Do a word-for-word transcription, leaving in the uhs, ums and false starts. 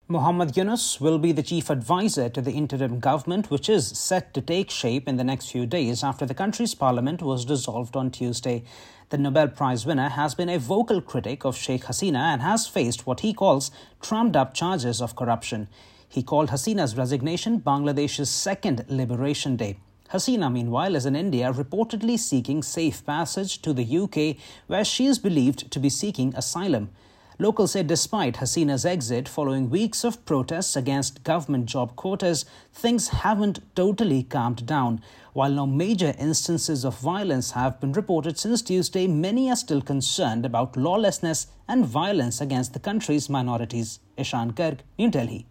Muhammad Yunus will be the chief advisor to the interim government, which is set to take shape in the next few days after the country's parliament was dissolved on Tuesday. The Nobel Prize winner has been a vocal critic of Sheikh Hasina and has faced what he calls trumped-up charges of corruption. He called Hasina's resignation Bangladesh's second liberation day. Hasina, meanwhile, is in India, reportedly seeking safe passage to the U K, where she is believed to be seeking asylum. Locals say despite Hasina's exit following weeks of protests against government job quotas, things haven't totally calmed down. While no major instances of violence have been reported since Tuesday, many are still concerned about lawlessness and violence against the country's minorities. Ishan Garg, New Delhi.